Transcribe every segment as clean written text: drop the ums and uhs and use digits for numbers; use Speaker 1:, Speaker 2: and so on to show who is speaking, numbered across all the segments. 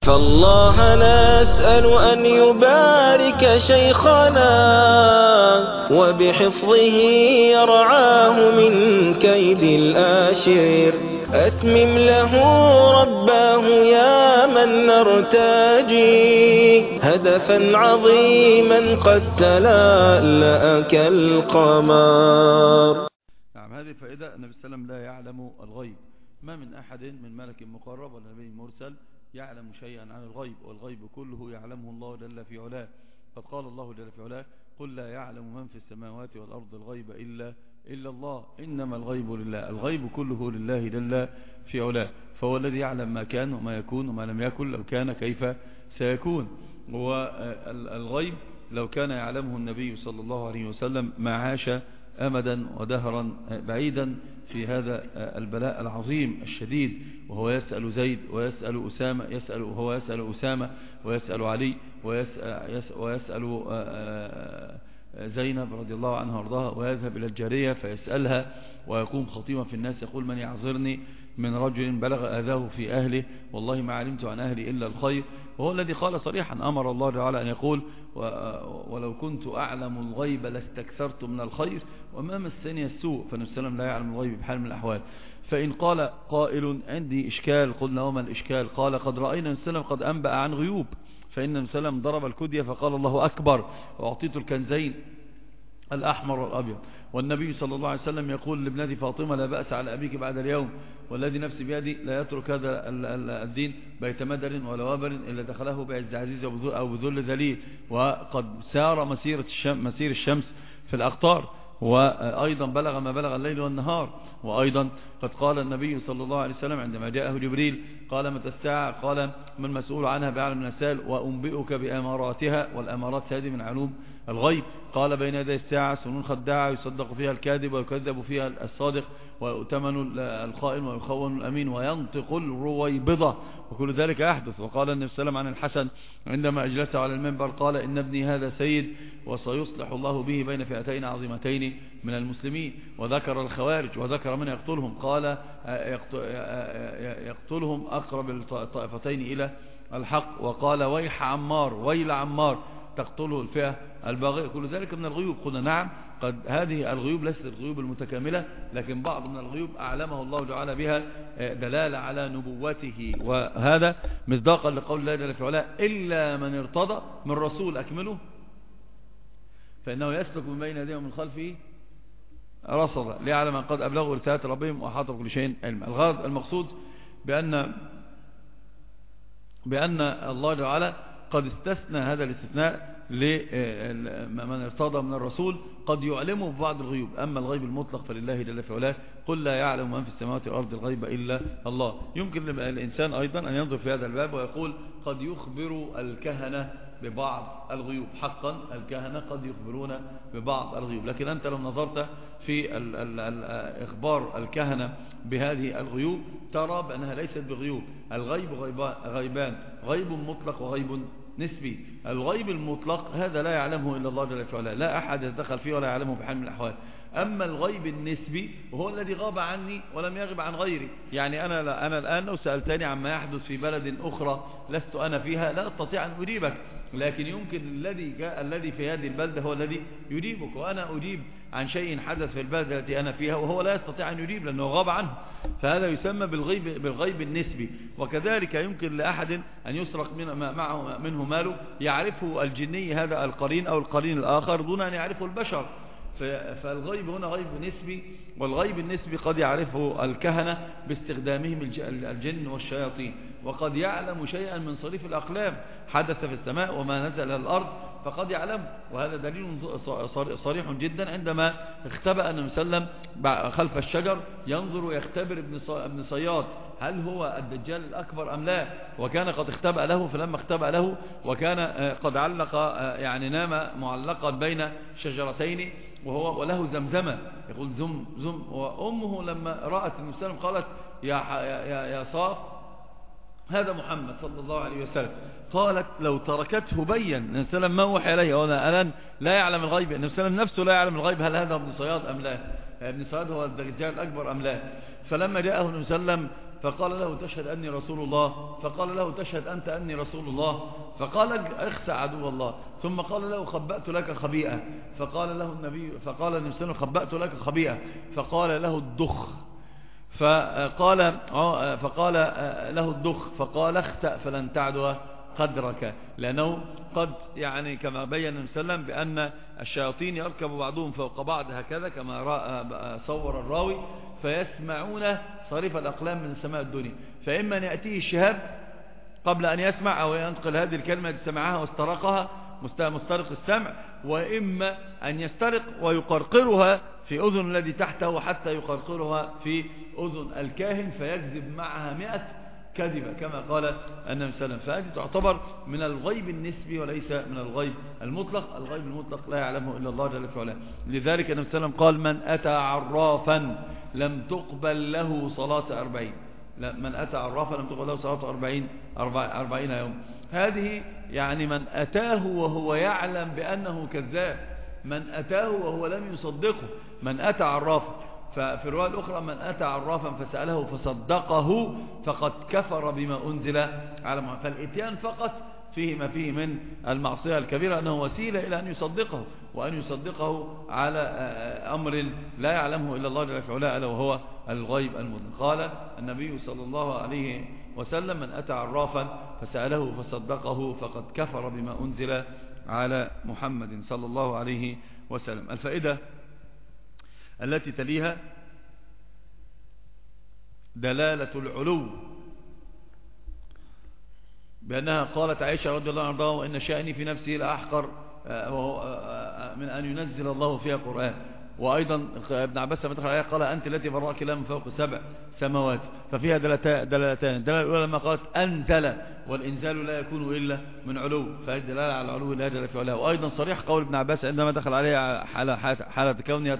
Speaker 1: فالله نسأل أن يبارك شيخنا وبحفظه يرعاه من كيد الآشر. أتمم له رباه يا من نرتجي هدفا عظيما قد تلألأ كالقمر.
Speaker 2: نعم، هذه فائدة. النبي صلى الله عليه وسلم لا يعلم الغيب. ما من أحد من ملك مقرب ولا نبي مرسل يعلم شيئا عن الغيب، والغيب كله يعلمه الله جل في علاه. قد قال الله جل في علاه: قل لا يعلم من في السماوات والأرض الغيب إلا الله، إنما الغيب لله. الغيب كله لله جل في علاه، فهو الذي يعلم ما كان وما يكون وما لم يكن، لو كان كيف سيكون. والغيب لو كان يعلمه النبي صلى الله عليه وسلم ما عاش أمدا ودهرا بعيدا في هذا البلاء العظيم الشديد، وهو يسأل زيد ويسأل أسامة، وهو يسأل أسامة ويسأل علي ويسأل زينب رضي الله عنها وارضاها، ويذهب إلى الجارية فيسألها ويقوم خطيبا في الناس يقول: من يعذرني من رجل بلغ أذاه في أهله، والله ما علمت عن أهلي إلا الخير. وهو الذي قال صريحا: أمر الله تعالى أن يقول: ولو كنت أعلم الغيب لاستكثرت من الخير وما مسني السوء. فالنبي صلى الله عليه وسلم لا يعلم الغيب بحال من الأحوال. فإن قال قائل: عندي إشكال، قلنا: وما الإشكال؟ قال: قد رأينا النبي صلى الله عليه وسلم قد أنبأ عن غيوب، فإن النبي صلى الله عليه وسلم ضرب الكدية فقال: الله أكبر، وأعطيت الكنزين الأحمر والأبيض. والنبي صلى الله عليه وسلم يقول لابنتي فاطمة: لا بأس على أبيك بعد اليوم، والذي نفسي بيدي لا يترك هذا الدين بيت مدر ولا وبر إلا دخله بعز عزيز أو بذل ذليل. وقد سار مسير الشمس في الأقطار، وأيضا بلغ ما بلغ الليل والنهار. وأيضا قد قال النبي صلى الله عليه وسلم عندما جاءه جبريل قال: متى الساعة؟ قال: ما المسؤول عنها بأعلم من السائل، وأنبئك بأماراتها، والأمارات هذه من علوم الغيب. قال: بين يدي الساعة سنون خداعة يصدق فيها الكاذب ويكذب فيها الصادق، ويؤتمن الخائن ويخون الأمين، وينطق الرويبضة، وكل ذلك يحدث. وقال النبي صلى الله عليه وسلم عن الحسن عندما أجلسه على المنبر قال: إن ابني هذا سيد وسيصلح الله به بين فئتين عظيمتين من المسلمين. وذكر الخوارج وذكر من يقتلهم، قال: يقتلهم أقرب الطائفتين إلى الحق. وقال: ويح عمار، ويل عمار، تقتله الفئة الباغية. كل ذلك من الغيوب. قلنا: نعم، قد هذه الغيوب ليست الغيوب المتكاملة، لكن بعض من الغيوب أعلمه الله تعالى بها دلالة على نبوته، وهذا مصداقا لقول الله جل في علاه: إلا من ارتضى من رسول أكمله فإنه يسلك من بين يديه ومن خلفه رصدا ليعلم أن قد أبلغوا رسالات ربهم وأحاط بكل شيء علما. الغرض المقصود بأن الله تعالى قد استثنى هذا الاستثناء لمن ارتضى من الرسول، قد يعلمه ببعض الغيوب. أما الغيب المطلق فلله جل في علاه: قل لا يعلم من في السماوات والأرض الغيب إلا الله. يمكن الإنسان أيضا أن ينظر في هذا الباب ويقول: قد يخبر الكهنة ببعض الغيوب. حقا الكهنة قد يخبرون ببعض الغيوب، لكن أنت لو نظرت في إخبار الكهنة بهذه الغيوب ترى بأنها ليست بغيوب. الغيب غيبان: غيب مطلق وغيب نسبي. الغيب المطلق هذا لا يعلمه إلا الله جل وعلا، لا أحد يتدخل فيه ولا يعلمه بحال من الأحوال. أما الغيب النسبي وهو الذي غاب عني ولم يغب عن غيري. يعني أنا الآن لو سألتني عما يحدث في بلد أخرى لست أنا فيها لا أستطيع أن أجيبك، لكن يمكن الذي في هذه البلدة هو الذي يجيبك، وأنا أجيب عن شيء حدث في البلدة التي أنا فيها وهو لا يستطيع أن يجيب لأنه غاب عنه. فهذا يسمى بالغيب النسبي. وكذلك يمكن لأحد أن يسرق منه ماله يعرفه الجني هذا القرين أو القرين الآخر دون أن يعرفه البشر. فالغيب هنا غيب نسبي، والغيب النسبي قد يعرفه الكهنة باستخدامهم الجن والشياطين. وقد يعلم شيئا من صريف الأقلام حدث في السماء وما نزل الأرض فقد يعلم، وهذا دليل صريح جدا. عندما اختبأ النبي صلى الله عليه وسلم خلف الشجر ينظر يختبر ابن صياد هل هو الدجال الأكبر أم لا، وكان قد اختبأ له. فلما اختبأ له وكان قد علق يعني نام معلقا بين شجرتين وله زمزمة يقول زم زم. وأمه لما رأت النبي صلى الله عليه وسلم قالت: يا صاف هذا محمد صلى الله عليه وسلم. قالت: لو تركته بين. النبي صلى الله عليه وسلم ما وحي إليه، وأنا الآن لا يعلم الغيب. النبي صلى الله عليه وسلم نفسه لا يعلم الغيب هل هذا ابن صياد أم لا، ابن صياد هو الدجال الأكبر أم لا. فلما جاءه النبي صلى الله عليه وسلم فقال له تشهد أني رسول الله؟ فقال له تشهد أنت أني رسول الله؟ فقال اخسع عدو الله. ثم قال له خبأت لك خبيئة. فقال له النبي صلى الله عليه وسلم خبأت لك خبيئة. فقال له الدخ. فقال له الدخ. فقال اخسأ فلن تعدو قدرك. لأنه قد يعني كما بين النبي صلى الله عليه وسلم بأن الشياطين يركب بعضهم فوق بعض هكذا كما صور الراوي، فيسمعون صريف الأقلام من سماء الدنيا، فإما أن يأتيه الشهاب قبل أن يسمع أو ينقل هذه الكلمة التي سمعها واسترقها مسترق السمع، وإما أن يسترق ويقرقرها في أذن الذي تحته حتى يقرقرها في أذن الكاهن فيكذب معها 100 كذبة كما قال النبي صلى الله عليه وسلم. فهذه تعتبر من الغيب النسبي وليس من الغيب المطلق. الغيب المطلق لا يعلمه إلا الله جل وعلا. لذلك النبي صلى الله عليه وسلم قال من أتى عرافا لم تقبل له صلاة 40. من أتى عرافا لم تقبل له صلاة 40 يوم. هذه يعني من أتاه وهو يعلم بأنه كذاب، من أتاه وهو لم يصدقه. من أتى عرافا، ففي الرواية الأخرى من أتى عرافا فسأله فصدقه فقد كفر بما أنزل على محمد. فالإتيان فقط فيه ما فيه من المعصية الكبيرة، أنه وسيلة إلى أن يصدقه، وأن يصدقه على أمر لا يعلمه إلا الله جل وعلا ألا وهو الغيب المطلق. قال النبي صلى الله عليه وسلم من أتى عرافا فسأله فصدقه فقد كفر بما أنزل على محمد صلى الله عليه وسلم. الفائدة التي تليها دلالة العلو، بأنها قالت عائشة رضي الله عنها وإن شأني في نفسه لأحقر من أن ينزل الله فيها قرآن. وأيضا ابن عباس لما دخل عليها قال أنت التي برأك الله من فوق 7 سماوات. ففيها دلالتان. الدلالة الأولى لما قالت أنزل، والإنزال لا يكون إلا من علو، فهي دلالة على العلو لا جل في علاه. وأيضا صريح قول ابن عباس عندما دخل عليها حالة كونها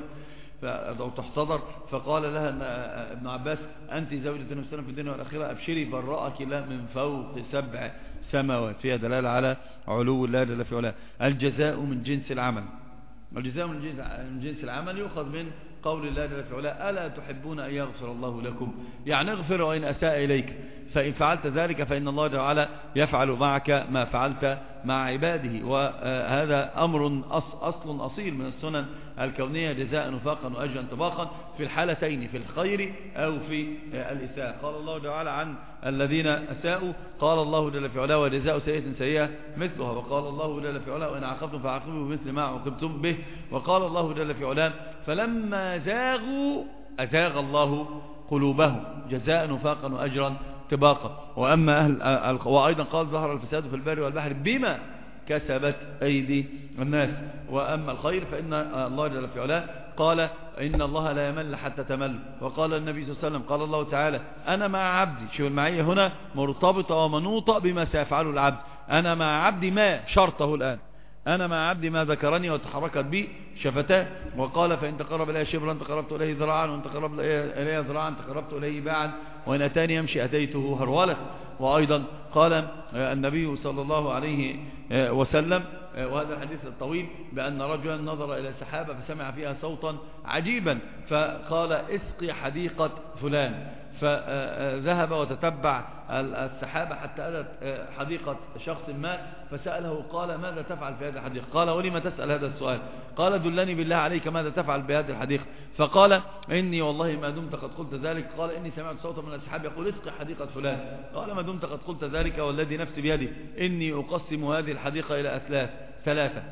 Speaker 2: تحتضر فقال لها ابن عباس أنت زوجة النبي صلى الله عليه وسلم في الدنيا والآخرة أبشري برأك الله من فوق 7 سماوات. فيها دلالة على علو الله جل في علاه. الجزاء من جنس العمل. الجزاء من جنس العمل يؤخذ من قول الله جل في علاه ألا تحبون أن يغفر الله لكم، يعني اغفر وإن أساء إليك، فإن فعلت ذلك فإن الله جل وعلا يفعل معك ما فعلت مع عباده. وهذا أمر أصل أصيل من السنن الكونية، جزاء وفاقا وأجرا طباقا في الحالتين، في الخير أو في الإساءة. قال الله جل وعلا عن الذين أساءوا قال الله جل في علاه وجزاء سيئة سيئة مثلها. وقال الله جل في علاه وإن عاقبتم فعاقبوا بمثل ما عوقبتم به. وقال الله جل في علاه فلما زاغوا أزاغ الله قلوبهم جزاء وفاقا وأجرا طباقا. وأيضا قال ظهر الفساد في البر والبحر بما كسبت أيدي الناس. وأما الخير فإن الله جل في علاه قال إن الله لا يمل حتى تمل. وقال النبي صلى الله عليه وسلم قال الله تعالى أنا مع عبدي. شوف المعية هنا مرتبطة ومنوطة بما سيفعله العبد. أنا مع عبدي ما شرطه الآن، أنا مع عبدي ما ذكرني وتحركت بي شفتاه. وقال فإن تقرب إليه شبرا تقربت إليه ذراعا، وإن تقرب إليه ذراعا تقربت إليه باعا، وإن أتاني يمشي أتيته هرولة. وأيضا قال النبي صلى الله عليه وسلم وهذا الحديث الطويل بأن رجلا نظر إلى سحابة فسمع فيها صوتا عجيبا فقال اسقي حديقة فلان، فذهب وتتبع السحابة حتى أتت حديقة شخص ما فسأله قال ماذا تفعل في هذه الحديقة؟ قال ولم تسأل هذا السؤال؟ قال دلني بالله عليك ماذا تفعل بهذه الحديقة؟ فقال إني والله ما دمت قد قلت ذلك. قال إني سمعت صوتا من السحاب يقول اسقي حديقة فلان. قال ما دمت قد قلت ذلك والذي نفسي بيدي إني أقسم هذه الحديقة إلى ثلاثة،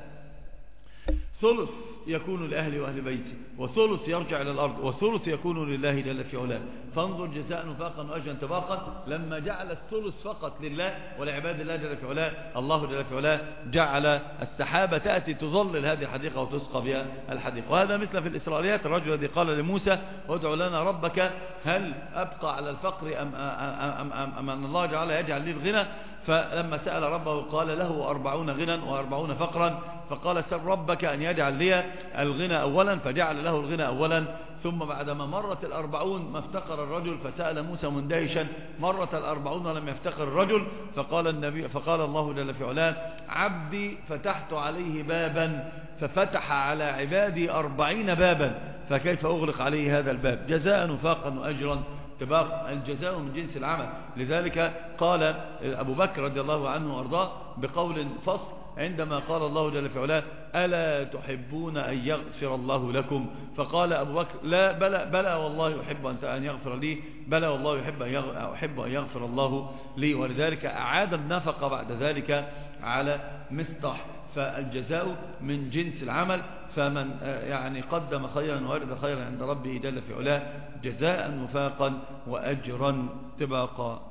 Speaker 2: ثلث يكون لأهلي وأهل بيتي، وثلث يرجع إلى الأرض، وثلث يكون لله جل في علاه. فانظر جزاء وفاقا وأجرا طباقا. لما جعل الثلث فقط لله ولعباد الله جل في علاه، الله جل في علاه جعل السحابة تأتي تظلل هذه الحديقة وتسقى بها الحديقة. وهذا مثل في الإسرائيليات الرجل الذي قال لموسى ادع لنا ربك هل أبقى على الفقر أم أن الله جعل يجعل لي الغنى. فلما سأل ربه قال له 40 غنى و40 فقرا. فقال سل ربك أن يجعل لي الغنى أولا، فجعل له الغنى أولا. ثم بعدما مرت 40 ما افتقر الرجل، فسأل موسى مندهشا مرت 40 ولم يفتقر الرجل. فقال الله جل في علاه عبدي فتحت عليه بابا ففتح على عبادي 40 بابا، فكيف أغلق عليه هذا الباب؟ جزاء وفاقا وأجرا تباق الجزاء من جنس العمل. لذلك قال أبو بكر رضي الله عنه وارضاه بقول فصل عندما قال الله جل في علاه ألا تحبون أن يغفر الله لكم؟ فقال أبو بكر لا بلى والله يحب أن يغفر لي، بلى والله أحب أن يغفر الله لي. ولذلك أعاد النفقة بعد ذلك على مصطح. فالجزاء من جنس العمل، فمن يعني قدم خيرا وارد خيرا عند ربه جل في علاه جزاء وفاقا وأجرا تباقا.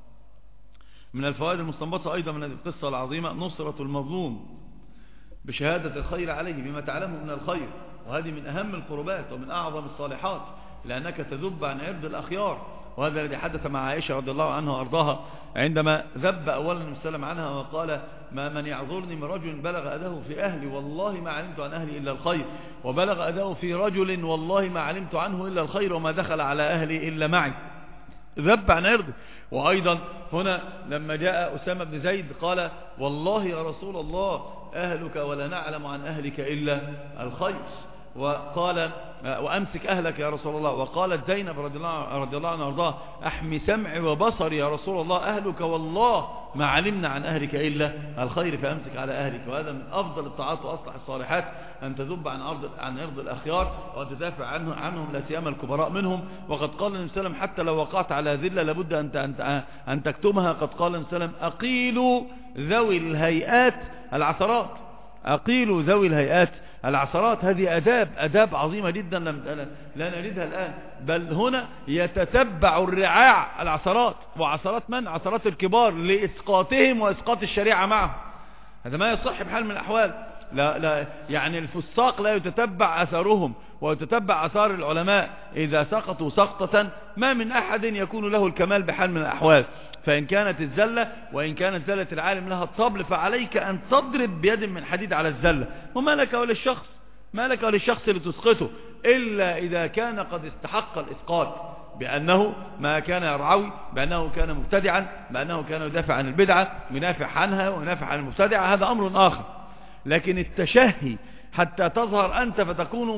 Speaker 2: من الفوائد المستنبطة أيضا من هذه القصة العظيمة نصرة المظلوم بشهادة الخير عليه بما تعلمه من الخير، وهذه من أهم القربات ومن أعظم الصالحات، لأنك تذب عن عرض الأخيار. وهذا الذي حدث مع عائشة رضي الله عنها وأرضاها عندما ذب أولا السلام عنها وقال ما من يعذرني من رجل بلغ أذاه في أهلي والله ما علمت عن أهلي إلا الخير، وبلغ أذاه في رجل والله ما علمت عنه إلا الخير، وما دخل على أهلي إلا معي. ذب عن عرضه. وأيضا هنا لما جاء أسامة بن زيد قال والله يا رسول الله أهلك ولا نعلم عن أهلك إلا الخير، وقال وأمسك أهلك يا رسول الله. وقالت زينب رضي الله عنها وارضاها أحمي سمعي وبصري يا رسول الله أهلك والله ما علمنا عن أهلك إلا الخير فأمسك على أهلك. وهذا من أفضل الطاعات وأصلح الصالحات أن تذب عن عرض الأخيار وتدافع عنهم لا سيما الكبراء منهم. وقد قال النبي صلى الله عليه وسلم حتى لو وقعت على ذلة لابد أن تكتمها. قد قال النبي صلى الله عليه وسلم أقيلوا ذوي الهيئات العثرات، أقيلوا ذوي الهيئات العثرات. هذه أداب عظيمة جدا لا نريدها الآن، بل هنا يتتبع الرعاع العثرات. وعثرات من؟ عثرات الكبار لإسقاطهم وإسقاط الشريعة معهم. هذا ما يصح بحال من الأحوال. لا يعني الفساق لا يتتبع أثرهم ويتتبع أثار العلماء. إذا سقطوا سقطة ما من أحد يكون له الكمال بحال من الأحوال. فإن كانت الزلة وإن كانت زلة العالم لها الطبل فعليك أن تضرب بيد من حديد على الزلة. وما لك وللشخص، ما لك وللشخص لتسقطه إلا إذا كان قد استحق الإسقاط بأنه ما كان يرعوي، بأنه كان مبتدعا، بأنه كان يدافع عن البدعة وينافع عنها وينافع عن المبتدعة، هذا أمر آخر. لكن التشهي حتى تظهر أنت فتكون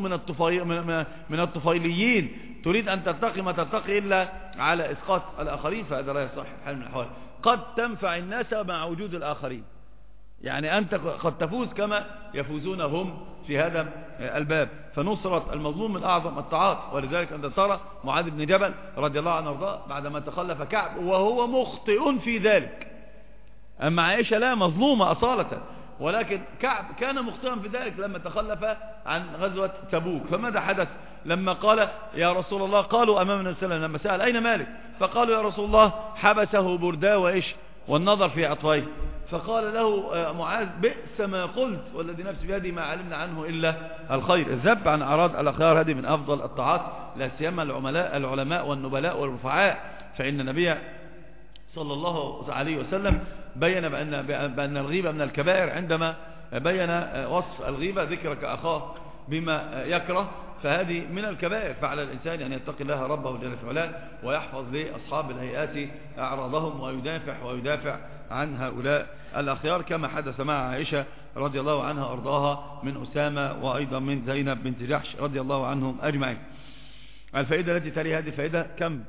Speaker 2: من الطفيليين تريد أن ترتقي ما ترتقي إلا على إسقاط الآخرين، فهذا لا يصح حال من الأحوال. قد تنفع الناس مع وجود الآخرين، يعني أنت قد تفوز كما يفوزون هم في هذا الباب. فنصرة المظلوم من أعظم الطاعات. ولذلك أنت ترى معاذ بن جبل رضي الله عنه وارضاه بعدما تخلف كعب وهو مخطئ في ذلك. أما عائشة لا، مظلومة أصالة، ولكن كعب كان مخطئا في ذلك لما تخلف عن غزوة تبوك. فماذا حدث لما قال يا رسول الله؟ قالوا أمام النبي صلى الله عليه وسلم لما سأل أين مالك؟ فقالوا يا رسول الله حبسه برداه وإيش والنظر في عطفيه. فقال له معاذ بئس ما قلت والذي نفسي بيدي ما علمنا عنه إلا الخير. الذب عن أعراض الأخيار هذه من أفضل الطاعات، لا سيما العلماء والنبلاء والرفعاء. فإن النبي صلى الله عليه وسلم بين بأن الغيبة من الكبائر عندما بين وصف الغيبة ذكرك أخاه بما يكره، فهذه من الكبائر. فعلى الإنسان أن يتقي الله ربه جل في علاه ويحفظ لأصحاب الهيئات أعراضهم ويدافع عن هؤلاء الأخيار كما حدث مع عائشة رضي الله عنها وأرضاها من أسامة وأيضا من زينب بنت جحش رضي الله عنهم أجمعين. الفائدة التي تلي هذه الفائدة كم؟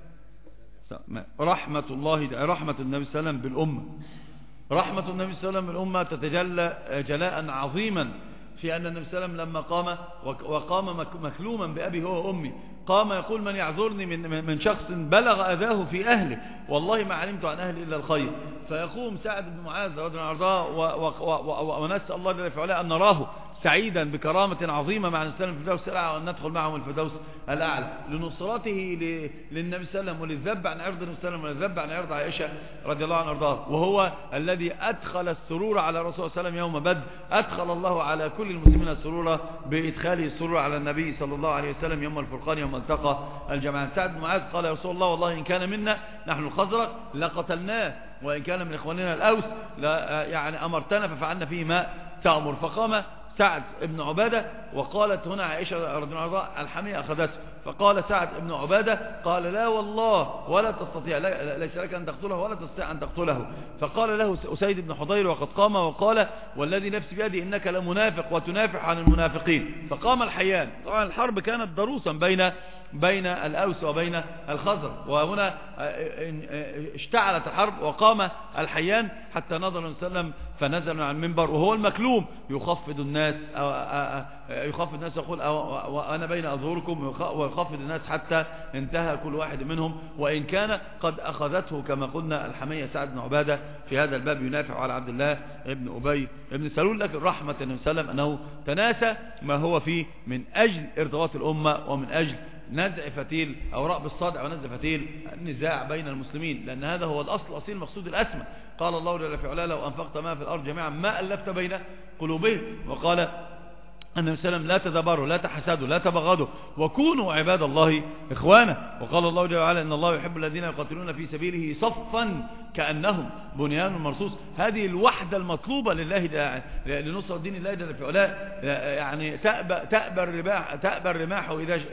Speaker 2: رحمة النبي صلى الله عليه وسلم بالأمة. رحمة النبي صلى الله عليه وسلم بالأمة تتجلى جلاء عظيما في أن النبي صلى الله عليه وسلم لما قام مكلوما بأبي هو وأمي، قام يقول من يعذرني من شخص بلغ أذاه في أهله والله ما علمت عن أهلي إلا الخير. فيقوم سعد بن معاذ رضي الله عنه ونسأل الله جل في علاه أن نراه سعيدا بكرامة عظيمة مع النبي في الفردوس الأعلى وأن ندخل معهم الفردوس الأعلى لنصرته للنبي صلى الله عليه وسلم وللذب عن عرض النبي صلى الله عليه وسلم وللذب عن عرض عائشة رضي الله عنها وارضاها. وهو الذي أدخل السرور على الرسول صلى الله عليه وسلم يوم بدر. أدخل الله على كل المسلمين السرور بإدخاله السرور على النبي صلى الله عليه وسلم يوم الفرقان يوم التقى الجمعان. سعد بن معاذ قال يا رسول الله والله إن كان منا نحن الخزرج لقتلناه وإن كان من إخواننا الأوس يعني أمرتنا ففعلنا فيه ما تأمر. فقام سعد بن عبادة وقالت هنا عائشة رضي الله عنها الحمية أخذته فقال سعد بن عبادة قال لا والله ولا تستطيع، ليس لك أن تقتله ولا تستطيع أن تقتله. فقال له أسيد بن حضير وقد قام وقال والذي نفسي بيدي إنك لمنافق وتنافح عن المنافقين. فقام الحيان. طبعا الحرب كانت ضروسا بين الأوس وبين الخزرج، وهنا اشتعلت الحرب وقام الحيان حتى نظر النبي صلى الله عليه وسلم فنزل من على المنبر وهو المكلوم يخفض الناس يقول وأنا بين أظهركم، ويخفض الناس حتى انتهى كل واحد منهم، وإن كان قد أخذته كما قلنا الحمية سعد بن عبادة في هذا الباب ينافع على عبد الله بن أبي بن سلول. لكن رحمة النبي صلى الله عليه وسلم أنه تناسى ما هو فيه من أجل ارتباط الأمة ومن أجل نزع فتيل أو رأب الصدع ونزع فتيل النزاع بين المسلمين، لأن هذا هو الأصل الأصيل المقصود الأسمى. قال الله جل في علاه لو أنفقت ما في الأرض جميعا ما ألفت بين قلوبهم. وقال النبي صلى الله عليه وسلم لا تدبروا لا تحسدوا لا تبغضوا وكونوا عباد الله إخوانا. وقال الله جل وعلا إن الله يحب الذين يقاتلون في سبيله صفا كأنهم بنيان مرصوص. هذه الوحدة المطلوبة لله لنصرة دين الله جل في علاه. يعني تأبى الرماح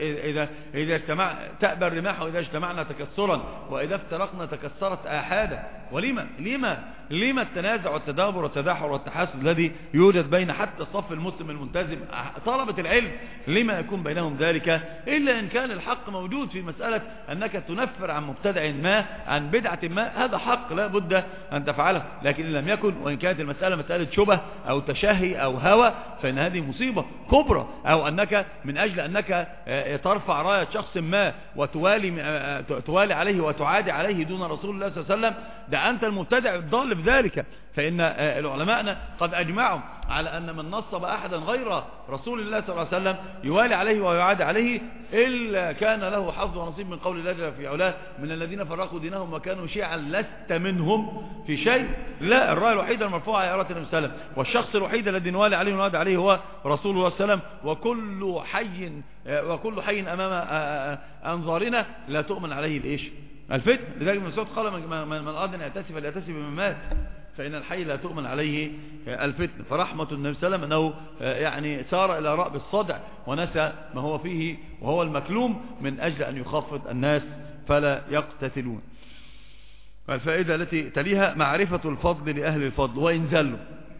Speaker 2: إذا اجتمعنا تكسرا وإذا افترقنا تكسرت آحادا. لما التنازع والتدابر والتداحر والتحاسد الذي يوجد بين حتى الصف المسلم الملتزم طلبة العلم؟ لما يكون بينهم ذلك إلا إن كان الحق موجود في مسألة أنك تنفر عن مبتدع ما عن بدعة ما، هذا حق لا بد أن تفعله. لكن إن لم يكن وإن كانت المسألة مسألة شبه أو تشهي أو هوى فإن هذه مصيبة كبرى. أو أنك من أجل أنك ترفع راية شخص ما وتوالي عليه وتعادي عليه دون رسول الله صلى الله عليه وسلم، ده أنت المبتدع الضال بذلك. فإن العلماء قد أجمعوا على أن من نصب أحدا غير رسول الله صلى الله عليه وسلم يوالي عليه ويعادي عليه إلا كان له حظ ونصيب من قول الله جل في علاه من الذين فرقوا دينهم وكانوا شيعا لست منهم في شيء. لا، الراية الوحيدة المرفوعة هي راية النبي صلى الله عليه وسلم، والشخص الوحيد الذي نوالي عليه ونعادي عليه هو رسول الله صلى الله عليه وسلم. وكل حي أمام أنظارنا لا تؤمن عليه الإيش الفتن. لذلك ابن مسعود قال من أراد أن يأتسي فليأتسي بمن مات، فإن الحي لا تؤمن عليه الفتن. فرحمة النبي صلى الله عليه وسلم أنه يعني سار إلى رأب الصدع ونسى ما هو فيه وهو المكلوم من أجل أن يخفض الناس فلا يقتتلون. الفائدة التي تليها معرفة الفضل لأهل الفضل وإن زلوا.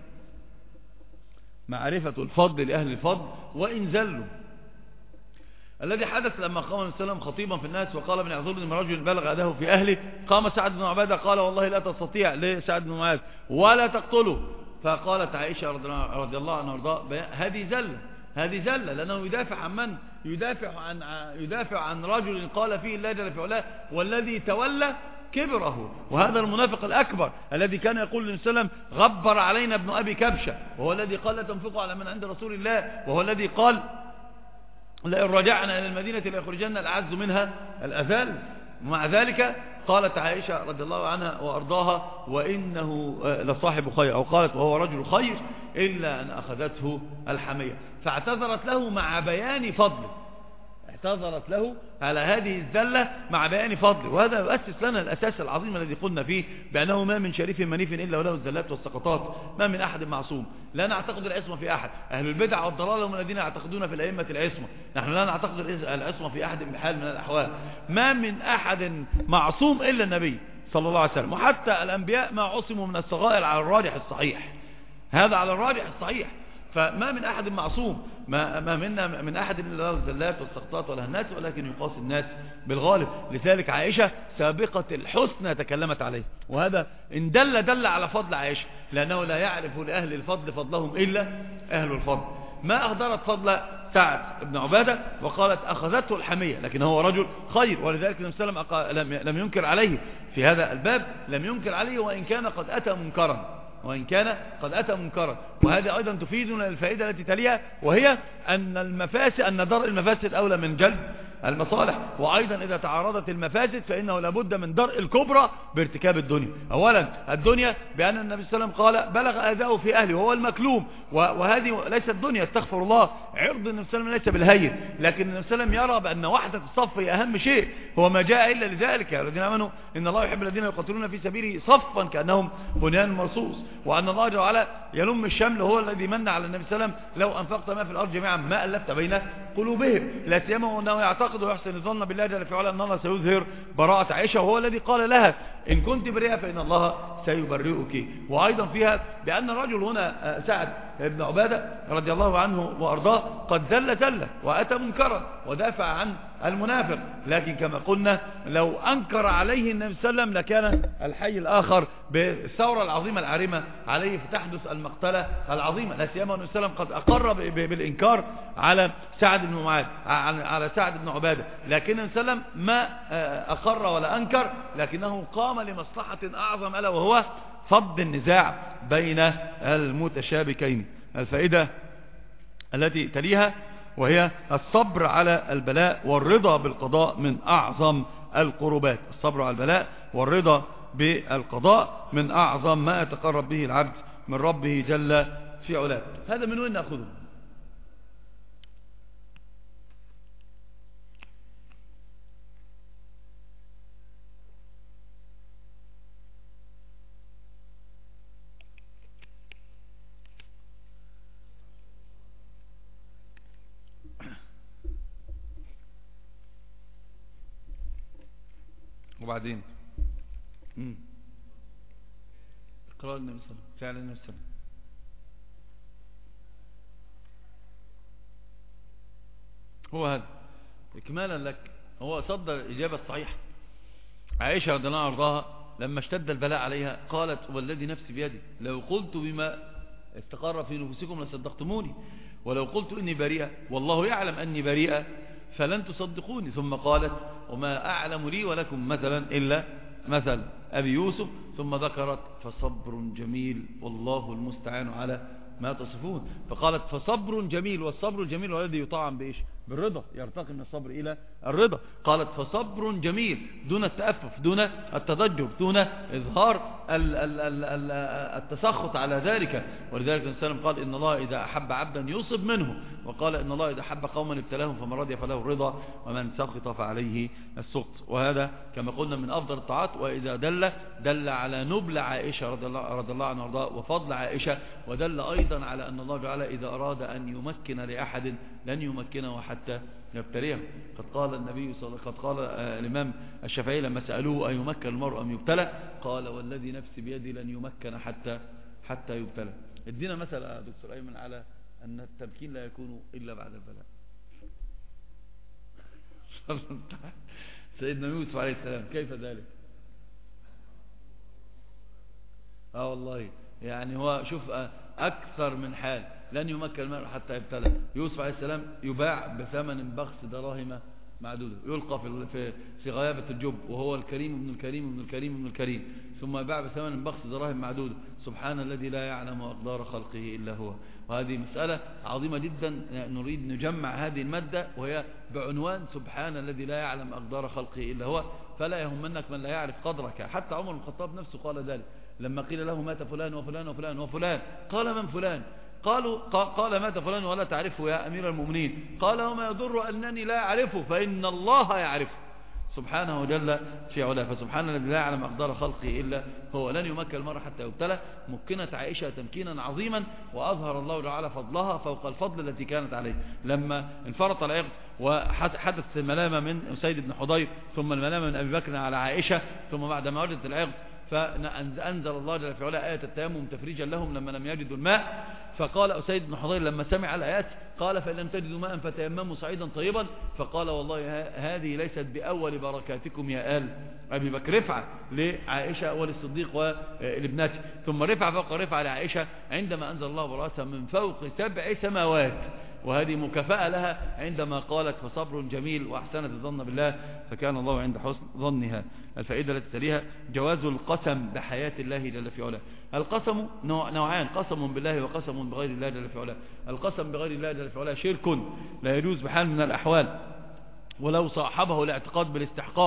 Speaker 2: معرفة الفضل لأهل الفضل وإن زلوا. الذي حدث لما قام النبي صلى الله عليه وسلم خطيبا في الناس وقال من يعذرني من رجل بلغ أذاه في أهله، قام سعد بن عبادة قال والله لا تستطيع لسعد بن معاذ ولا تقتله. فقالت عائشة رضي الله عنها وارضاها هذه زلة لأنه يدافع عن من؟ يدافع عن رجل قال فيه الله جل في علاه والذي تولى كبره. وهذا المنافق الأكبر الذي كان يقول للنبي صلى الله عليه وسلم غبر علينا ابن أبي كبشة، وهو الذي قال لا تنفقوا على من عند رسول الله، وهو الذي قال لئن رجعنا إلى المدينة ليخرجن الأعز منها الأذل. ومع ذلك قالت عائشة رضي الله عنها وأرضاها وإنه لصاحب خير، أو قالت وهو رجل خير إلا أن أخذته الحمية. فاعتذرت له مع بيان فضله، اعتذرت له على هذه الزلة مع بيان فضله. وهذا يؤسس لنا الأساس العظيم الذي قلنا فيه بأنه ما من شريف منيف إلا وله الزلات والسقطات، ما من أحد معصوم. لا نعتقد العصمة في أحد. أهل البدع والضلال هم الذين يعتقدون في الأئمة العصمة، نحن لا نعتقد العصمة في أحد بحال من الأحوال. ما من أحد معصوم إلا النبي صلى الله عليه وسلم، وحتى الأنبياء ما عصموا من الصغائر على الراجح الصحيح، هذا على الراجح الصحيح. فما من أحد معصوم، ما منا من أحد إلا له الزلات والسقطات والهنات، ولكن يقاس الناس بالغالب. لذلك عائشة سابقة الحسنى تكلمت عليه، وهذا إن دل على فضل عائشة، لأنه لا يعرف لأهل الفضل فضلهم إلا أهل الفضل. ما أهدرت فضل سعد بن عبادة وقالت أخذته الحمية، لكن هو رجل خير. ولذلك النبي صلى الله عليه وسلم لم ينكر عليه في هذا الباب، لم ينكر عليه وإن كان قد أتى منكرا. وهذا أيضا تفيدنا الفائدة التي تليها، وهي أن درء المفاسد أولى من جلب المصالح. وأيضا إذا تعارضت المفاسد فإنه لابد من درء الكبرى بارتكاب الدنيا. أولا الدنيا بأن النبي صلى الله عليه وسلم قال بلغ أذاه في أهله وهو المكلوم، وهذه ليست الدنيا، استغفر الله، عرض النبي صلى الله عليه وسلم ليس بالهين، لكن النبي صلى الله عليه وسلم يرى بأن وحدة الصف هي أهم شيء، هو ما جاء إلا لذلك. الذين آمنوا إن الله يحب الذين يقاتلون في سبيله صفا كأنهم بنيان مرصوص. وأن الله جل وعلا يلم الشمل، هو الذي من على النبي صلى الله عليه وسلم لو أنفقت ما في الأرض جميعا ما ألفت بين قلوبهم، لا سيما أنه يعتقد ويحسن الظن بالله جل وعلا أن الله سيظهر براءة عائشة، وهو الذي قال لها إن كنت بريئة فإن الله سيبرئك. وأيضا فيها بأن الرجل هنا سعد بن عبادة رضي الله عنه وأرضاه قد زل وأتى منكرا ودافع عن المنافق، لكن كما قلنا لو أنكر عليه النبي صلى الله عليه وسلم لكان الحي الآخر بالثورة العظيمة العارمة عليه فتحدث المقتلة العظيمة، لا سيما النبي صلى الله عليه وسلم قد أقر بالإنكار على سعد بن معاذ على سعد بن عبادة، لكن النبي صلى الله عليه وسلم ما أقر ولا أنكر، لكنه قام لمصلحة أعظم ألا وهو فض النزاع بين المتشابكين. الفائدة التي تليها وهي الصبر على البلاء والرضا بالقضاء من أعظم القربات. الصبر على البلاء والرضا بالقضاء من أعظم ما يتقرب به العبد من ربه جل في علاه. هذا من وين نأخذه؟ وبعدين اقرار النبي صلى الله عليه وسلم، فعل النبي صلى الله عليه وسلم. هو هذا إكمالا لك، هو صدر الإجابة الصحيحة. عائشة رضي الله عنها لما اشتد البلاء عليها قالت والذي نفسي بيدي لو قلت بما استقر في نفوسكم لصدقتموني، ولو قلت إني بريئة والله يعلم أني بريئة فلن تصدقوني. ثم قالت وما أعلم لي ولكم مثلا إلا مثل أبي يوسف، ثم ذكرت فصبر جميل والله المستعان على ما تصفون. فقالت فصبر جميل، والصبر الجميل والذي يطعم بإيش؟ بالرضا، يرتقي من الصبر إلى الرضا. قالت فصبر جميل دون التأفف، دون التضجر، دون إظهار التسخط على ذلك. ولذلك النبي صلى الله عليه وسلم قال إن الله إذا أحب عبدا يصب منه، وقال إن الله إذا أحب قوما ابتلاهم فمن رضي فله الرضا ومن سخط فعليه السخط. وهذا كما قلنا من أفضل الطاعات. وإذا دل على نبل عائشة رضي الله عنها وارضاها وفضل عائشة، ودل أيضا على أن الله تعالى إذا أراد أن يمكن لأحد لن يمكنه حتى يبتليه. قد قال النبي صلى الله عليه وسلم، قد قال الإمام الشافعي لما سألوه أيمكن المرء أم يبتلى قال والذي نفسي بيدي لن يمكن حتى يبتلى. ادينا مثلا دكتور أيمن على أن التمكين لا يكون إلا بعد البلاء. سيدنا يوسف عليه السلام كيف ذلك؟ والله يعني هو شوف أكثر من حال لن يمكن المرء حتى يبتلى. يوسف عليه السلام يباع بثمن بخس دراهم معدودة، يلقى في غيابة الجب وهو الكريم ابن الكريم ابن الكريم ابن الكريم، ثم يباع بثمن بخس دراهم معدودة. سبحان الذي لا يعلم أقدار خلقه إلا هو. وهذه مسألة عظيمة جدا نريد نجمع هذه المادة، وهي بعنوان سبحان الذي لا يعلم أقدار خلقه إلا هو. فلا يهمنك من لا يعرف قدرك. حتى عمر بن الخطاب نفسه قال ذلك لما قيل له مات فلان وفلان وفلان وفلان، قال من فلان؟ قال مات فلان ولا تعرفه يا أمير المؤمنين. قال وما يضر أنني لا أعرفه فإن الله يعرفه سبحانه وجل في علاه. فسبحان الذي لا يعلم أقدار خلقه إلا هو. لن يمكن المرء حتى يبتلى. مكنت عائشة تمكينا عظيما، وأظهر الله تعالى فضلها فوق الفضل التي كانت عليه. لما انفرط العقد وحدث الملامة من سيد بن حضير، ثم الملامة من أبي بكر على عائشة، ثم بعد ما وجدت العقد فأنزل الله جل في علاه آية التيمم تفريجا لهم لما لم يجدوا الماء. فقال أسيد بن حضير لما سمع الآيات قال فإن لم تجدوا ماء فتيمموا صعيدا طيبا. فقال والله هذه ليست بأول بركاتكم يا آل أبي بكر. رفع لعائشة وللصديق ولابنته، ثم رفع فوق رفع لعائشة عندما أنزل الله برأسها من فوق 7 سماوات، وهذه مكافأة لها عندما قالت فصبر جميل وأحسنت الظن بالله فكان الله عند حسن ظنها. الفائدة التي تليها جواز القسم بحياة الله جل في علاه. القسم نوعان، قسم بالله وقسم بغير الله جل في علاه. القسم بغير الله جل في علاه شرك لا يجوز بحال من الأحوال ولو صاحبه الاعتقاد بالاستحقاق،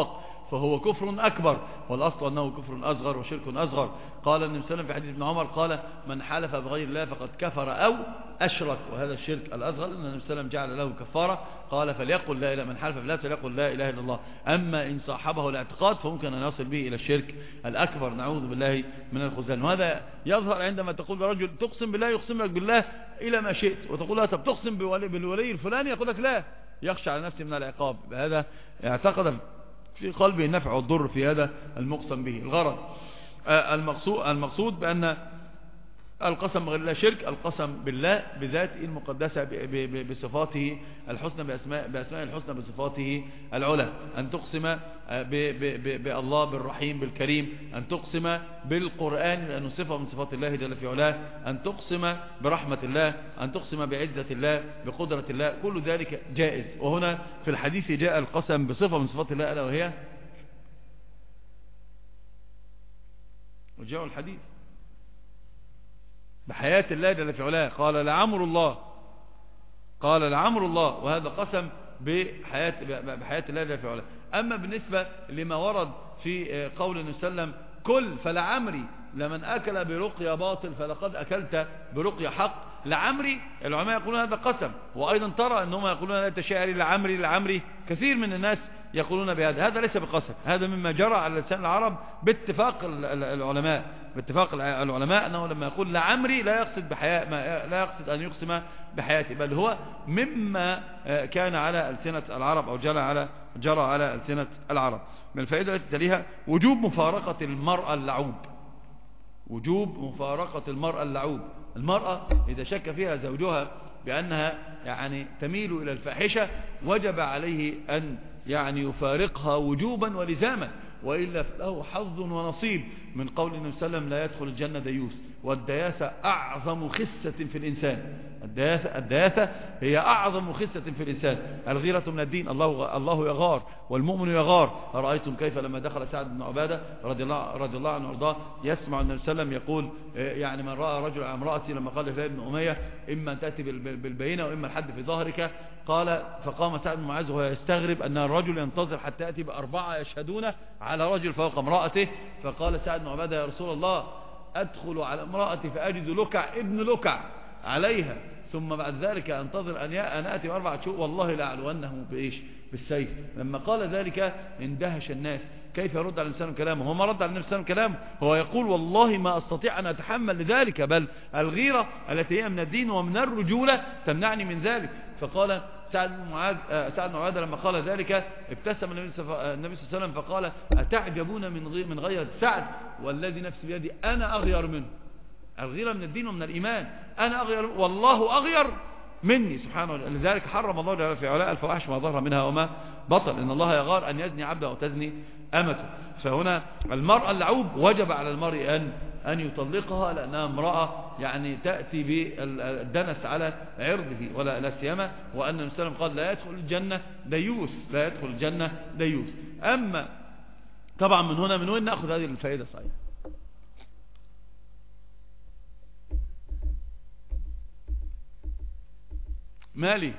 Speaker 2: فهو كفر أكبر، والأصل أنه كفر أصغر وشرك أصغر. قال النبي صلى الله عليه وسلم في حديث ابن عمر قال من حلف بغير الله فقد كفر أو أشرك، وهذا الشرك الأصغر. أن النبي صلى الله عليه وسلم جعل له كفارة، قال فليقل لا إله، من حلف بالله فليقل لا إله إلا الله. أما إن صاحبه الاعتقاد فممكن أن يصل به إلى الشرك الأكبر، نعوذ بالله من الخذلان. وهذا يظهر عندما تقول لرجل تقسم بالله، يقسم لك بالله إلى ما شئت، وتقول له طب تقسم بالولي الفلاني، يقول لك لا، يخشى على نفسه من العقاب. هذا اعتقد في قلبه النفع والضر في هذا المقسم به. الغرض المقصود بأن القسم بغير الله شرك، القسم بالله بذاته المقدسة بصفاته الحسنى، بأسماء الحسنى بصفاته العلى. أن تقسم بالله بالرحيم بالكريم، أن تقسم بالقرآن لأنه صفة من صفات الله جل في علاه، أن تقسم برحمة الله، أن تقسم بعزة الله بقدرة الله، كل ذلك جائز. وهنا في الحديث جاء القسم بصفة من صفات الله ألا وهي، وجاء الحديث بحياة الله جل في علاه، قال لعمر الله، قال لعمر الله، وهذا قسم بحياة الله جل في علاه. أما بالنسبة لما ورد في قول النبي صلى الله عليه وسلم كل فلعمري لمن أكل برقية باطل فلقد أكلت برقية حق، لعمري العلماء يقولون هذا قسم. وأيضا ترى أنهم يقولون لا تشاعري لعمري، كثير من الناس يقولون بهذا. هذا ليس بقسم، هذا مما جرى على لسان العرب باتفاق العلماء أنه لما يقول لعمري لا يقصد أن يقسم بحياته، بل هو مما كان على ألسنة العرب أو جرى على ألسنة العرب. من الفائدة التي تليها وجوب مفارقة المرأة اللعوب، وجوب مفارقة المرأة اللعوب. المرأة إذا شك فيها زوجها بأنها يعني تميل إلى الفاحشة وجب عليه أن يعني يفارقها وجوبا ولزاما، وإلا له حظ ونصيب من قول النبي صلى الله عليه وسلم لا يدخل الجنة ديوث. والدياثة أعظم خسة في الإنسان، الدياثة هي أعظم خسة في الإنسان. الغيرة من الدين، الله يغار والمؤمن يغار. أرأيتم كيف لما دخل سعد بن عبادة رضي الله عنه وارضاه يسمع النبي صلى الله عليه وسلم يقول يعني من رأى رجل على امرأتي، لما قال هلال بن أمية إما أن تأتي بالبينة وإما الحد في ظهرك، قال فقام سعد بن معاذ وهو يستغرب أن الرجل ينتظر حتى يأتي بأربعة يشهدون على رجل فوق امرأته. فقال سعد بن عبادة يا رسول الله أدخل على امرأتي فأجد لكع ابن لكع عليها، ثم بعد ذلك أنتظر أن أتي بأربعة شهور، والله لأعلونه بإيش؟ بالسيف. لما قال ذلك اندهش الناس، كيف يرد على الإنسان كلامه؟ هو ما رد على الإنسان كلامه، هو يقول والله ما أستطيع أن أتحمل لذلك، بل الغيرة التي هي من الدين ومن الرجولة تمنعني من ذلك. فقال سعد بن معاذ لما قال ذلك ابتسم النبي صلى الله عليه وسلم فقال أتعجبون من غيرة سعد والذي نفسي بيدي أنا أغير منه. الغيرة من الدين ومن الإيمان، أنا أغير والله أغير مني سبحانه. لذلك حرم الله جل في علاء الفواحش ما ظهر منها وما بطل، إن الله يغار أن يزني عبده وتزني أمته. فهنا المرأة اللعوب وجب على المرء أن يطلقها، لأنها امرأة يعني تأتي بالدنس على عرضه ولا سيما، وأن النبي صلى الله عليه وسلم قال لا يدخل الجنة ديوث، لا يدخل الجنة ديوث. أما طبعا من وين نأخذ هذه الفائدة؟ صحيح مالي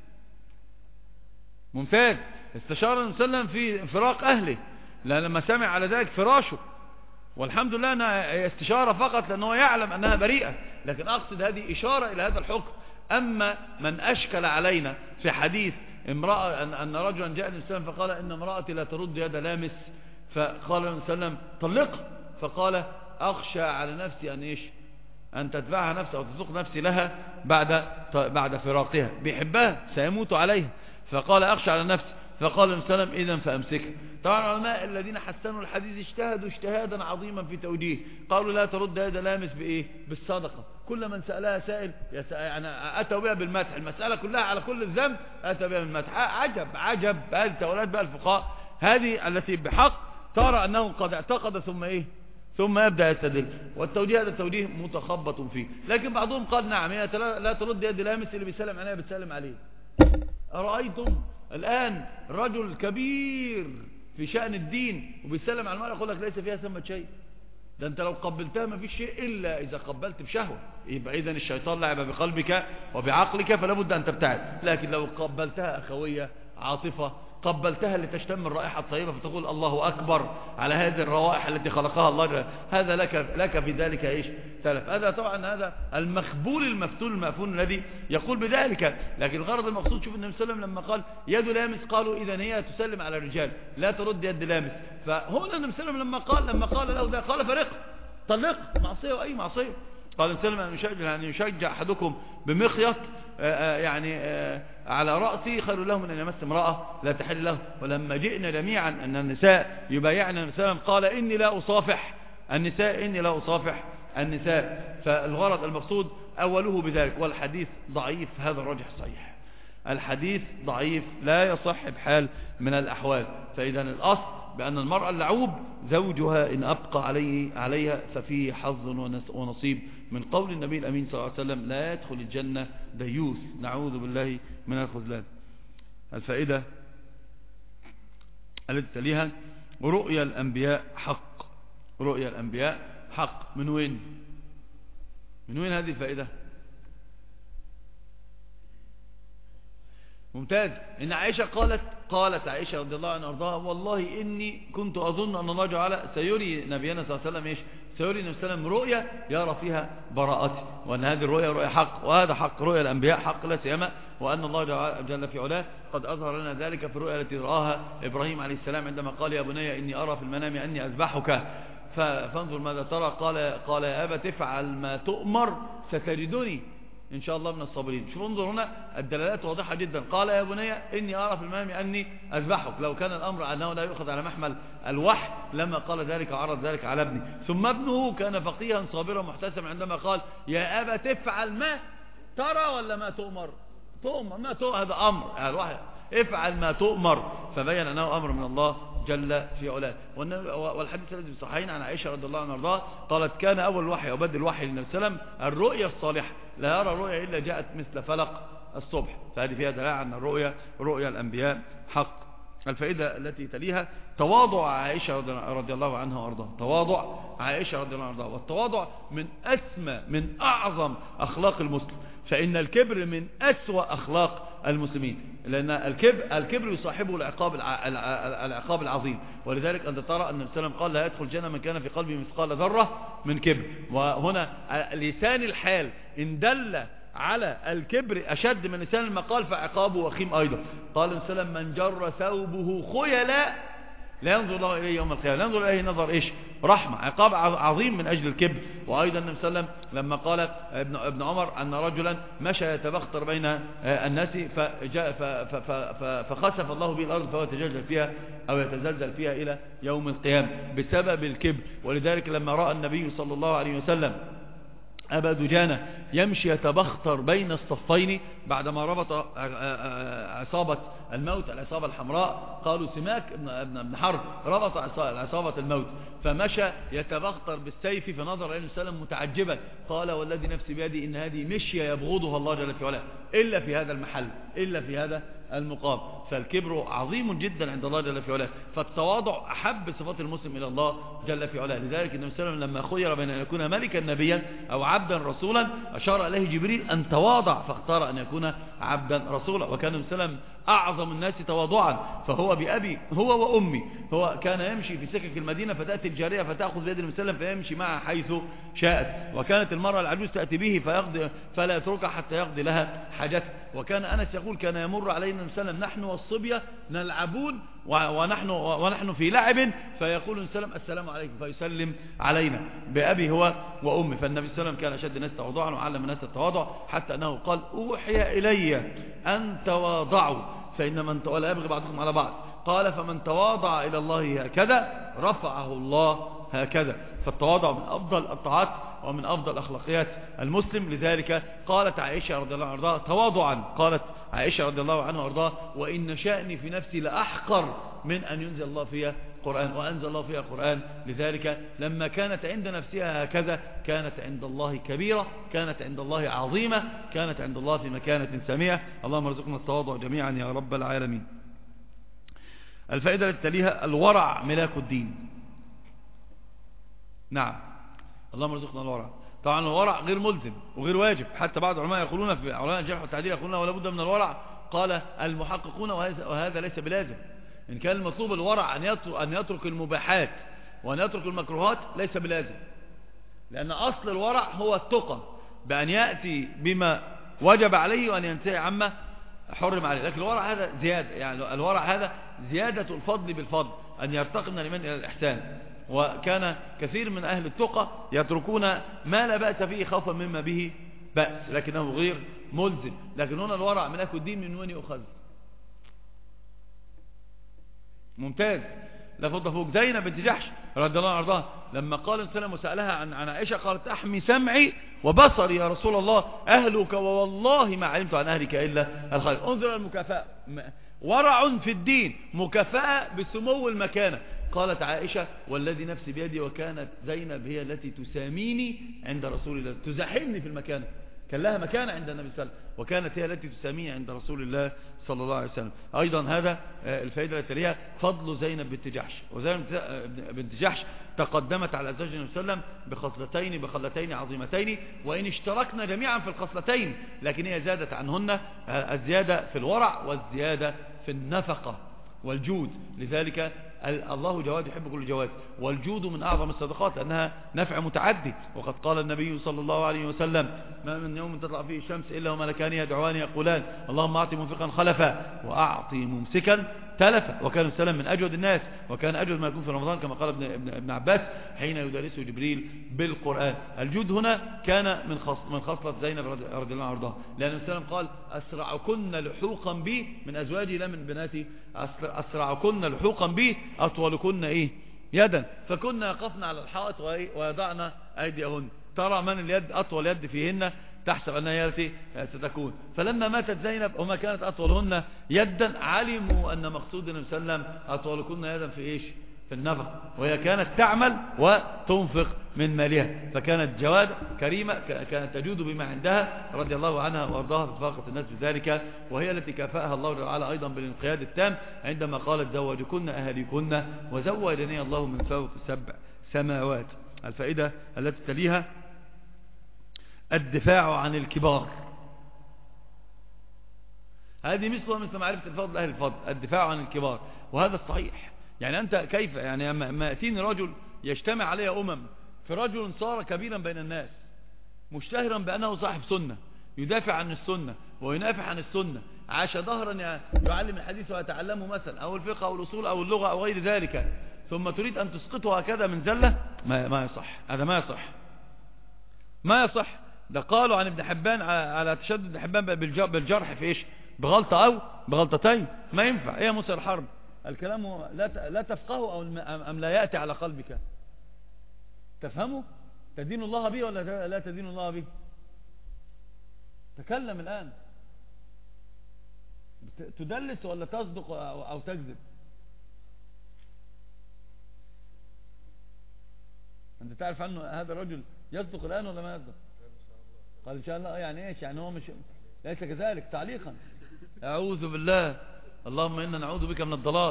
Speaker 2: ممتاز. استشار النبي صلى الله عليه وسلم في فراق أهله، لما سمع على ذلك فراشه، والحمد لله أنها استشارة فقط لأنه يعلم أنها بريئة، لكن أقصد هذه إشارة إلى هذا الحكم. أما من أشكل علينا في حديث امرأة أن رجلا جاء النبي صلى الله عليه وسلم فقال إن امرأتي لا ترد يد لامس، فقال النبي صلى الله عليه وسلم طلقها، فقال أخشى على نفسي أن تدفعها نفسها أو تسوق نفسي لها بعد فراقها، بيحبها سيموت عليها، فقال أخشى على نفسي، فقال النبي صلى الله عليه وسلم إذن فأمسكها. طبعا العلماء الذين حسنوا الحديث اجتهدوا اجتهادا عظيما في توجيه، قالوا لا ترد يد لامس بإيه؟ بالصدقة. كل من سألها سائل يعني أتوا بها بالمدح، المسألة كلها على كل الذنب أتوا بها بالمدح. عجب هذه تأويلات بقى الفقهاء، هذه التي بحق ترى أنه قد اعتقد ثم يبدأ يستدل، والتوجيه هذا التوجيه متخبط فيه. لكن بعضهم قال نعم هي لا ترد يد لامس، اللي بيسلم عليها بتسلم عليه. أرأيتم الآن رجل كبير في شأن الدين وبيسلم على المرأة يقول لك ليس فيها ثمة شيء، ده انت لو قبلتها ما فيش شيء إلا إذا قبلت بشهوة، يبقى إذن الشيطان لعب بقلبك وبعقلك فلا بد أن تبتعد. لكن لو قبلتها أخوية عاطفة قبلتها لتشتم الرائحة الطيبة فتقول الله أكبر على هذه الروائح التي خلقها الله، هذا لك في ذلك إيش سلف. هذا طبعا هذا المخبول المفتول المأفون الذي يقول بذلك. لكن الغرض المقصود، شوف النبي صلى الله عليه وسلم لما قال يد لامس، قالوا إذا هي تسلم على الرجال لا ترد يد لامس. فهنا النبي صلى الله عليه وسلم لما قال له ده قال فرق طلق، معصية وأي معصية. قال النبي صلى الله عليه وسلم أن يشجع أحدكم بمخيط يعني على رأسي خير له من أن يمس امرأة لا تحل له. ولما جئنا جميعا أن النساء يبايعنا النبي صلى الله عليه وسلم قال إني لا أصافح النساء، إني لا أصافح النساء. فالغرض المقصود أوله بذلك. والحديث ضعيف، هذا الراجح صحيح، الحديث ضعيف لا يصح بحال من الأحوال. فإذا الأصل بأن المرأة اللعوب زوجها إن أبقى عليها ففيه حظ ونصيب، من قول النبي الأمين صلى الله عليه وسلم لا يدخل الجنة ديوث، نعوذ بالله من الخذلان. الفائدة التي تليها رؤيا الأنبياء حق. رؤيا الأنبياء حق. من وين هذه الفائدة؟ ممتاز. إن عائشة قالت عائشة رضي الله عنها وارضاها والله إني كنت أظن أن الله تعالى سيري نبينا صلى الله عليه وسلم سيري النبي صلى الله عليه وسلم رؤيا يرى فيها براءته، وأن هذه الرؤيا رؤيا حق، وهذا حق. رؤيا الأنبياء حق لا سيما، وأن الله جل في علاه قد أظهر لنا ذلك في الرؤيا التي رآها إبراهيم عليه السلام عندما قال يا بني إني أرى في المنام أني أذبحك فانظر ماذا ترى. قال يا أبا تفعل ما تؤمر ستجدني إن شاء الله من الصابرين. شوف انظر هنا الدلالات واضحة جدا. قال يا بني إني أرى في المنام أني أذبحك. لو كان الأمر أنه لا يؤخذ على محمل الوحي لما قال ذلك وعرض ذلك على ابني. ثم ابنه كان فقيها صابرا محتسبا عندما قال يا أبا تفعل ما ترى ولا ما تؤمر؟ تؤمر، ما تؤمر هذا أمر الوحي، افعل ما تؤمر، فبين أنه أمر من الله جل في علاه. والحديث الذي في الصحيحين عن عائشة رضي الله عنها وارضاها قالت كان أول الوحي أو بدء الوحي للنبي صلى الله عليه وسلم الرؤيا الصالحة، لا يرى الرؤيا إلا جاءت مثل فلق الصبح. فهذه فيها دلالة أن الرؤيا رؤيا الأنبياء حق. الفائدة التي تليها تواضع عائشة رضي الله عنها وارضاها. تواضع عائشة رضي الله عنها وارضاها. والتواضع من أسمى من أعظم أخلاق المسلم، فإن الكبر من أسوأ أخلاق المسلمين، لأن الكبر يصاحبه العقاب العظيم. ولذلك أنت ترى أن السلام قال لا يدخل الجنة من كان في قلبه مثقال ذرة من كبر. وهنا لسان الحال إن دل على الكبر أشد من لسان المقال فعقابه وخيم أيضا. قال السلام من جر ثوبه خيلا لا ينظر الله إليه يوم القيامة، لا ينظر إليه نظر إيش؟ رحمة. عقاب عظيم من أجل الكبر. وأيضا النبي صلى الله عليه وسلم لما قال ابن عمر أن رجلا مشى يتبختر بين الناس فخسف الله به الأرض فهو يتجلجل فيها أو يتزلزل فيها إلى يوم القيامة بسبب الكبر. ولذلك لما رأى النبي صلى الله عليه وسلم أبا دجانة يمشي يتبختر بين الصفين بعدما ربط عصابة الموت العصابة الحمراء، قالوا سماك ابن حرب ربط عصابة الموت، فمشى يتبختر بالسيف فنظر إليه وسلم متعجبا قال والذي نفسي بيدي إن هذه مشية يبغضها الله جل في علاه إلا في هذا المحل، إلا في هذا المقام. فالكبر عظيم جدا عند الله جل في علاه. فالتواضع أحب صفات المسلم إلى الله جل في علاه. لذلك النبي صلى الله عليه وسلم لما خير بين أن يكون ملكا نبيا أو عبدا رسولا أشار إليه جبريل أن تواضع فاختار أن يكون عبدا رسولا. وكان النبي صلى الله عليه وسلم أعظم الناس تواضعا، فهو بأبي هو وأمي، هو كان يمشي في سكك المدينة فتأتي الجارية فتأخذ بيد النبي صلى الله عليه وسلم فيمشي معها حيث شاءت، وكانت المرأة العجوز تأتي به فلا يتركها حتى يقضي لها حاجتها. وكان أنس يقول كان يمر علينا النبي صلى الله عليه وسلم نحن والصبية نلعبون ونحن في لعب فيقول النبي صلى الله عليه وسلم السلام عليكم فيسلم علينا بأبي هو وأمي. فالنبي صلى الله عليه وسلم كان أشد الناس تواضعا وعلم الناس التواضع حتى أنه قال أوحي إلي أن تواضعوا فإن من ولا يبغي بعضكم على بعض قال فمن تواضع إلى الله هكذا رفعه الله هكذا. فالتواضع من أفضل الطاعات ومن أفضل أخلاقيات المسلم. لذلك قالت عائشة رضي الله عنها تواضعا، قالت عائشة رضي الله عنها وارضاها وإن شأني في نفسي لأحقر من أن ينزل الله فيها قرآن، وأنزل الله فيها قرآن. لذلك لما كانت عند نفسها هكذا كانت عند الله كبيرة، كانت عند الله عظيمة، كانت عند الله في مكانة سامية. اللهم ارزقنا التواضع جميعا يا رب العالمين. الفائدة التي تليها الورع ملاك الدين. نعم اللهم ارزقنا الورع. طبعا الورع غير ملزم وغير واجب، حتى بعض العلماء يقولون في علماء الجرح والتعديل يقولون ولا بد من الورع قال المحققون وهذا ليس بلازم. إن كان المطلوب الورع أن يترك المباحات وأن يترك المكروهات ليس بلازم، لأن أصل الورع هو التقى بأن يأتي بما وجب عليه وأن ينتهي عما حرم عليه. لكن الورع هذا زيادة، يعني الورع هذا زيادة الفضل بالفضل، أن يرتقي من الإيمان إلى الإحسان. وكان كثير من أهل التقى يتركون ما لا بأس فيه خوفا مما به بأس، لكنه غير ملزم. لكن هنا الورع من أكل الدين من وين يؤخذ؟ ممتاز. لفضل فوق زينب بنت جحش رضي الله عنها لما قال السلام وسألها عن عائشة قالت أحمي سمعي وبصري يا رسول الله أهلك ووالله ما علمت عن أهلك إلا الخير. انظر المكافأة، ورع في الدين، مكافأة بسمو المكانة. قالت عائشة والذي نفسي بيدي وكانت زينب هي التي تساميني عند رسول الله، تزاحمني في المكانة، كان لها مكانة عند النبي صلى الله عليه وسلم، وكانت هي التي تساميني عند رسول الله صلى الله عليه وسلم. أيضا هذا الفائدة التي تليها فضل زينب بنت جحش. وزينب بنت جحش تقدمت على أزواج النبي صلى الله عليه وسلم بخصلتين عظيمتين، وإن اشتركنا جميعا في الخصلتين لكن هي زادت عنهن الزيادة في الورع والزيادة في النفقة والجود. لذلك الله جواد يحب كل جواد، والجود من أعظم الصدقات لأنها نفع متعدي. وقد قال النبي صلى الله عليه وسلم ما من يوم تطلع فيه الشمس إلا وملكان يدعوان يقولان اللهم أعطي منفقا خلفا وأعطي ممسكا تلفا. وكان السلام من أجود الناس، وكان أجود ما يكون في رمضان كما قال ابن عباس حين يدرسه جبريل بالقرآن. الجود هنا كان من خصلة زينب رضي الله عنها، لأن السلام قال أسرعكن لحوقا بي من أزواجي لا من بناتي، أسرعكن لحوقا بي أطولكن يدا. فكنا يقفنا على الحائط ويضعنا أيديهن، ترى من اليد أطول يد فيهن تحسب أنها هي التي ستكون. فلما ماتت زينب وما كانت أطولهن يدا علموا أن مقصود النبي صلى الله عليه وسلم أطولكن يدا في في النفق، وهي كانت تعمل وتنفق من مالها، فكانت جواد كريمة، كانت تجود بما عندها رضي الله عنها وارضاها ففاقت الناس بذلك. وهي التي كافأها الله تعالى أيضا بالانقياد التام عندما قالت زوجكن أهليكن وزوجني الله من فوق 7 سماوات. الفائدة التي تليها الدفاع عن الكبار. هذه مثل معرفة الفضل أهل الفضل، الدفاع عن الكبار، وهذا الصحيح. يعني أنت كيف يعني ما يأتيني رجل يجتمع عليه في رجل صار كبيرا بين الناس مشتهرا بأنه صاحب سنة، يدافع عن السنة وينافع عن السنة، عاش ظهرا يعلم الحديث ويتعلمه مثلا أو الفقه أو الأصول أو اللغة أو غير ذلك، ثم تريد أن تسقطه هكذا من زلة، ما يصح. هذا ما يصح. ده قالوا عن ابن حبان على تشدد ابن حبان بالجرح في بغلطة أو بغلطتين، ما ينفع. ايه موسى الحرب الكلام لا تفقهه أو أم لا يأتي على قلبك تفهمه؟ تدين الله به ولا لا تدين الله به؟ تكلم الآن. تدلس ولا تصدق أو تكذب؟ أنت تعرف عنه هذا الرجل يصدق الآن ولا ما يصدق؟ قال إن شاء الله. يعني إيش؟ يعني هو مش ليس كذلك. تعليقا أعوذ بالله، اللهم إنا نعوذ بك من الضلال.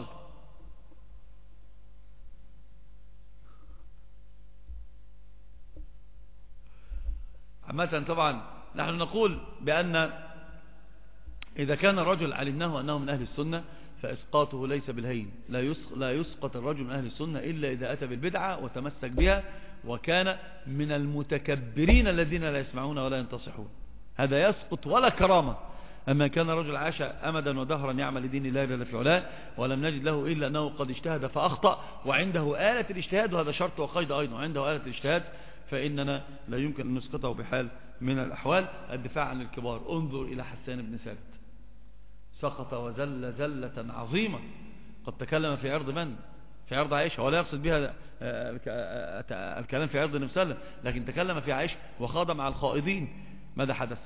Speaker 2: عامة طبعا نحن نقول بأن إذا كان الرجل علمناه أنه من أهل السنة فإسقاطه ليس بالهين. لا يسقط الرجل من أهل السنة إلا إذا أتى بالبدعة وتمسك بها وكان من المتكبرين الذين لا يسمعون ولا ينتصحون، هذا يسقط ولا كرامة. أما كان رجل عاش أمدا ودهرا يعمل لدين الله جل في علاه ولم نجد له إلا أنه قد اجتهد فأخطأ وعنده آلة الاجتهاد، وهذا شرط وقيد أيضا، عنده آلة الاجتهاد، فإننا لا يمكن أن نسقطه بحال من الأحوال. الدفاع عن الكبار، انظر إلى حسان بن ثابت، سقط وزل زلة عظيمة، قد تكلم في عرض من؟ في عرض عائشة، ولا يقصد بها الكلام في عرض النبي صلى الله عليه وسلم، لكن تكلم في عائشة وخاض مع الخائضين. ماذا حدث؟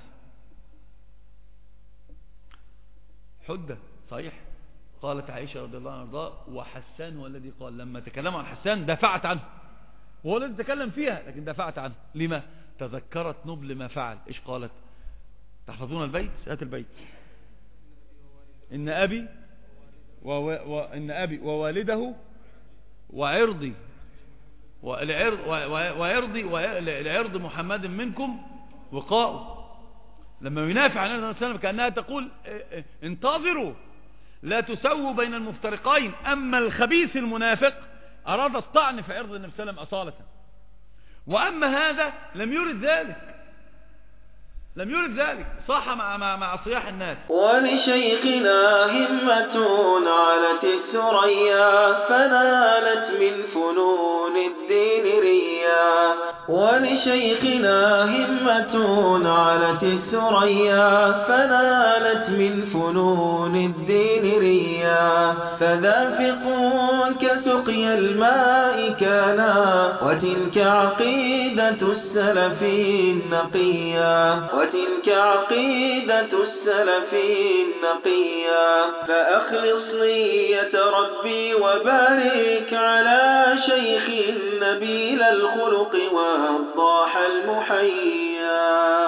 Speaker 2: حدة صحيح. قالت عائشة رضي الله عنها وحسان هو الذي قال. لما تكلموا عن حسان دفعت عنه، وهو الذي تكلم فيها، لكن دفعت عنه. لما؟ تذكرت نبل ما فعل. إيش قالت؟ تحفظون البيت؟ هات البيت. إن أبي ووالده وعرضي والعرض محمد منكم وقاء. لما ينافع عن النبي صلى الله عليه وسلم كأنها تقول انتظروا لا تسووا بين المفترقين. أما الخبيث المنافق أراد الطعن في عرض النبي صلى الله عليه وسلم أصالة، وأما هذا لم يرد ذلك، صاح مع صياح الناس.
Speaker 1: ولشيخنا همة علت الثريا فنالت من فنون الدين ريا. ولشيخنا همة علت الثريا فنالت من فنون الدين ريا. فذافق كسقي الماء كانا وتلك عقيدة السلف النقيا. وتلك عقيدة السلف النقيا. فأخلص نية ربي وبارك على شيخ نبيل الخلق والضاح المحيا.